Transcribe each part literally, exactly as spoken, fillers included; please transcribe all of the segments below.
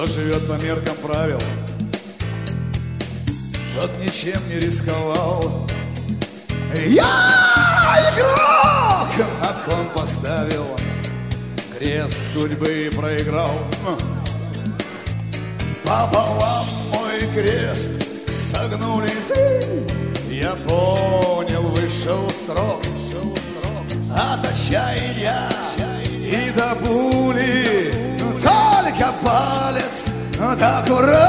Кто живет по меркам правил, тот ничем не рисковал. Я игрок, на кон поставил, крест судьбы проиграл. Пополам мой крест согнулись, я понял, вышел срок от отчаяния и до боли. Только палец так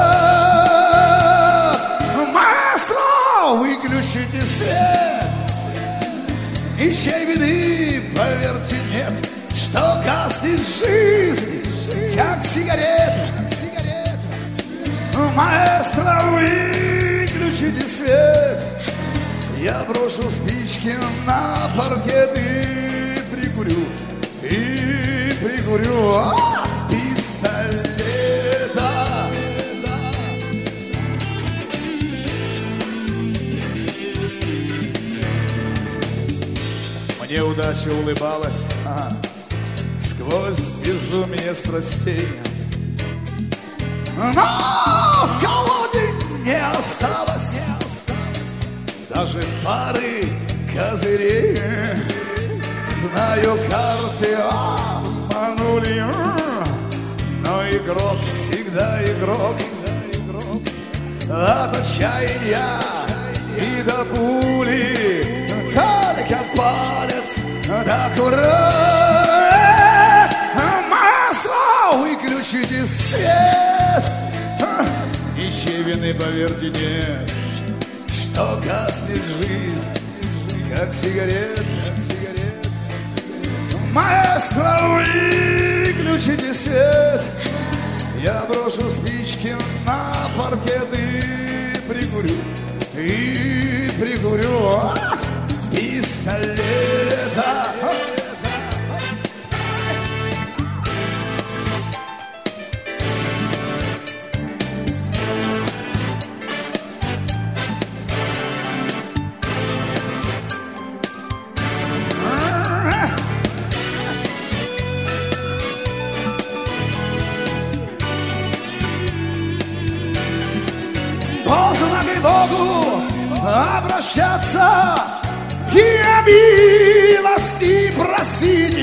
ура. Маэстро, выключите свет, ничьей вины, поверьте, нет, что гаснет жизнь, как сигарета. Маэстро, выключите свет, я брошу спички на паркет и прикурю, и прикурю а, пистолета. Мне удача улыбалась а, сквозь безумие страстей, но в колоде не осталось, не осталось даже пары козырей. Знаю, карты обманули, но игрок всегда игрок. От отчаяния и до пули только палец до курок. Маэстро, выключите свет, ничьей вины, поверьте, нет, что гаснет жизнь, как сигарет. Маэстро, выключите свет, я брошу спички на паркет и прикурю, и прикурю от пистолета. Поздно к Богу обращаться и о милости просить.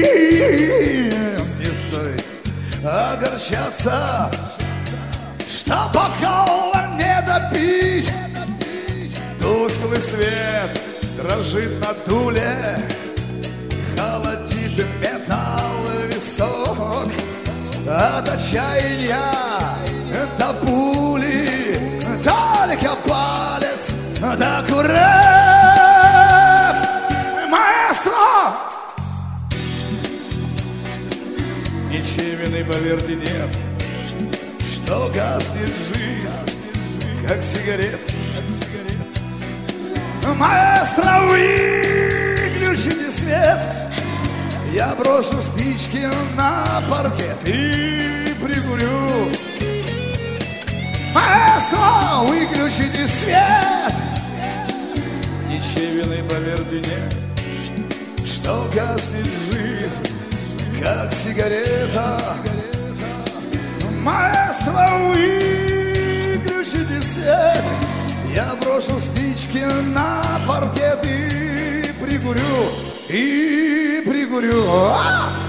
Не стоит огорчаться, что бокал не допить. Тусклый свет дрожит на дуле, холодит металл висок. От отчаяния до пули только палец до курок. Маэстро, ничьей вины, поверьте, нет, что гаснет жизнь, как сигарет. Маэстро, выключите свет, я брошу спички на паркет и прикурю. Маэстро, выключите свет, ничьей вины, поверьте, нет, что гаснет жизнь, как сигарета. Маэстро, выключите свет, я брошу спички на паркет и прикурю, и прикурю. А!